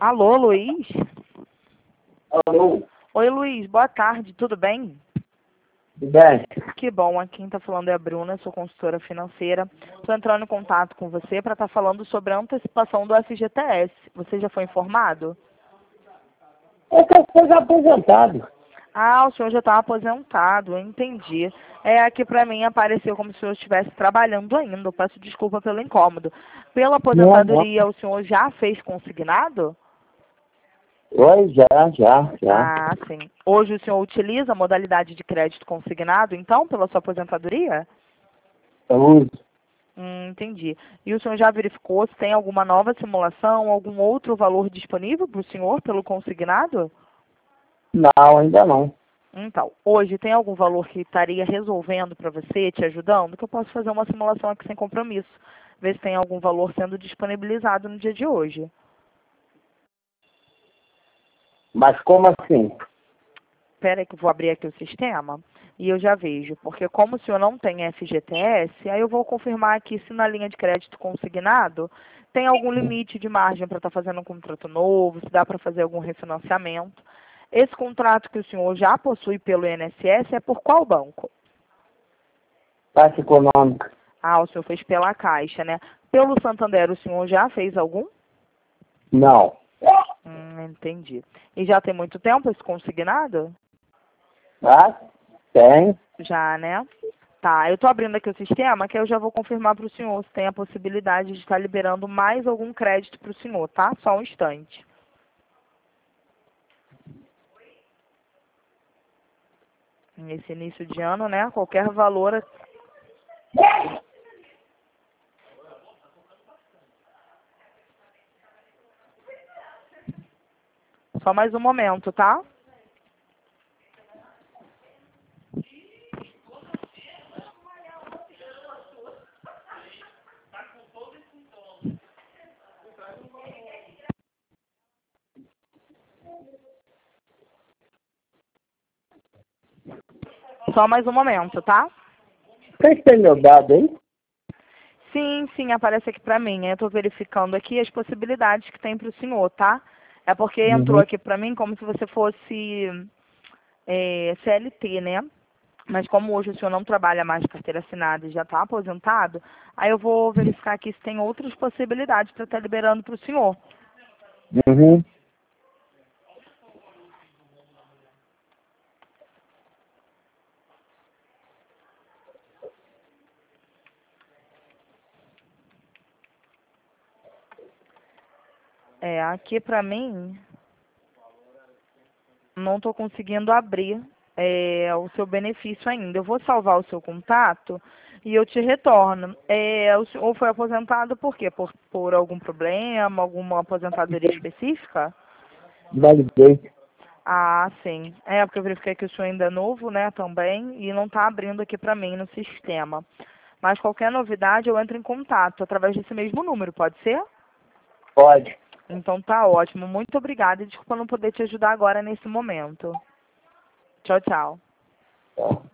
Alô, Luiz? Alô, Oi, Luiz, boa tarde, tudo bem? tudo bem? Que bom, aqui quem está falando é a Bruna, sou consultora financeira. Estou entrando em contato com você para estar falando sobre a antecipação do FGTS. Você já foi informado? Eu sou aposentado. Ah, o senhor já está aposentado, eu entendi. Aqui para mim apareceu como se o senhor estivesse trabalhando ainda. Eu peço desculpa pelo incômodo. Pela Não, não. aposentadoria, o senhor já fez consignado? Oi, já. Ah, sim. Hoje o senhor utiliza a modalidade de crédito consignado, então, pela sua aposentadoria? Eu uso. Entendi. E o senhor já verificou se tem alguma nova simulação, algum outro valor disponível para o senhor pelo consignado? Não, ainda não. Então, hoje tem algum valor que estaria resolvendo para você, te ajudando? Que eu posso fazer uma simulação aqui sem compromisso. Ver se tem algum valor sendo disponibilizado no dia de hoje. Mas como assim? Espera aí que eu vou abrir aqui o sistema e eu já vejo. Porque como o senhor não tem FGTS, aí eu vou confirmar aqui se na linha de crédito consignado tem algum limite de margem para estar fazendo um contrato novo, se dá para fazer algum refinanciamento. Esse contrato que o senhor já possui pelo INSS é por qual banco? Caixa Econômica? Ah, o senhor fez pela Caixa, né? Pelo Santander, o senhor já fez algum? Não. Entendi. E já tem muito tempo esse consignado? Ah, tem. Já, né? Tá, eu tô abrindo aqui o sistema, que eu já vou confirmar para o senhor se tem a possibilidade de estar liberando mais algum crédito para o senhor, tá? Só um instante. Nesse início de ano, né? Qualquer valor. Só mais um momento, tá? Só mais um momento, tá? Vocês têm meu dado aí? Sim, sim, aparece aqui pra mim. Eu tô verificando aqui as possibilidades que tem pro senhor, tá? É porque entrou Uhum. aqui pra mim como se você fosse CLT, né? Mas como hoje o senhor não trabalha mais de carteira assinada e já está aposentado, aí eu vou verificar aqui se tem outras possibilidades para estar liberando para o senhor. Uhum. Aqui para mim, não estou conseguindo abrir o seu benefício ainda. Eu vou salvar o seu contato e eu te retorno. O senhor foi aposentado por quê? Por algum problema, alguma aposentadoria específica? Validei. Ah, sim. Porque eu verifiquei que o senhor ainda é novo, né, também, e não está abrindo aqui para mim no sistema. Mas qualquer novidade eu entro em contato através desse mesmo número, pode ser? Pode. Então tá ótimo. Muito obrigada e desculpa não poder te ajudar agora nesse momento. Tchau, tchau. Tá.